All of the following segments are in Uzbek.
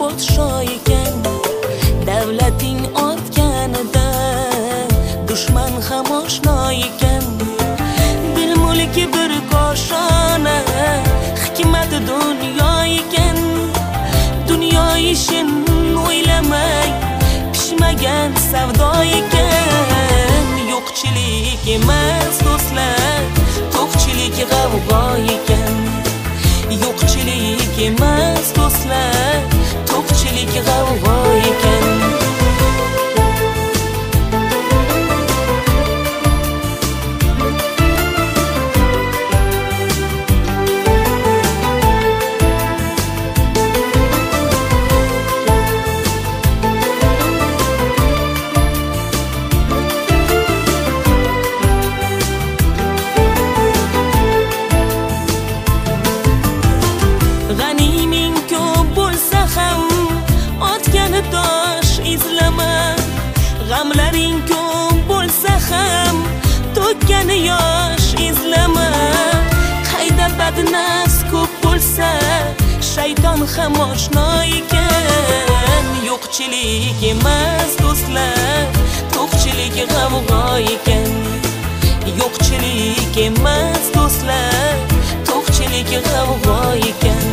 podsho ekan. Davlating ortganida dushman ham oshno ekan. Dil mulki bir koshona, hikmat dunyo ekan. Dunyo ishin o'ylamay pishmagan savdo ekan. Yo'qchilik emas do'stlar, to'qchilik g'avg'o ekan. Yo'qchilik emas do'stlar, to'qchilik g'avg'o ekan. G'animing ko'p bo'lsa ham otgani tosh izlama. G'amlaring ko'p bo'lsa ham to'kkani yosh izlama. Qayda badnafs ko'p bo'lsa shayton ham oshno ekan. Yo'qchilik emas do'stlar, to'qchilik g'avg'o ekan. Yo'qchilik emas do'stlar, to'qchilik g'avg'o ekan.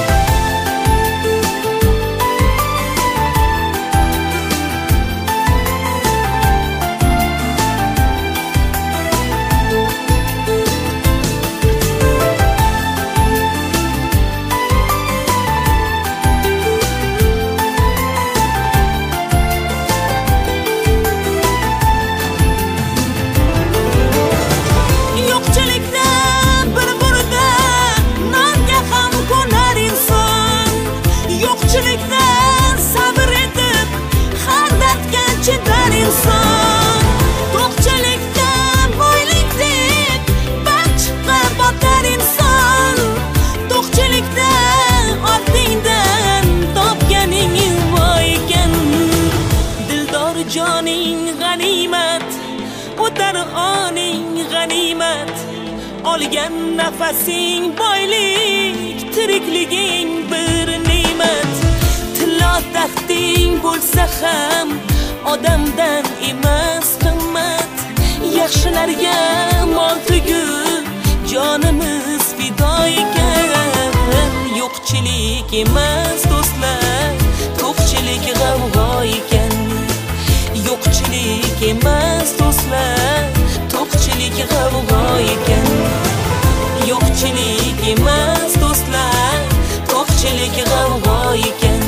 Yo'qchilikdan sabr etib har dardga chidar inson. To'qchilikdan boylik deb balchiqqa botar inson. To'qchilikdan ortingdan topganing voy ekan. Dildor joning g'animat, o'tar oning g'animat. Olgan nafasing boylik, tirikliging bir ne'mat. Tilla taxting bo'lsa ham odamdan emas qimmat. Yaxshilarga mol tugib jonimiz fido ekan. Yo'qchilik emas do'stlar, to'qchilik g'avg'o ekan. Yo'qchilik emas do'stlar, to'qchilik g'avg'o ekan. Yo'qchilik emas do'stlar, to'qchilik g'avg'o ekan.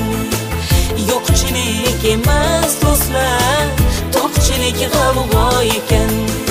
Yo'qchilik emas do'stlar, to'qchilik g'avg'o ekan.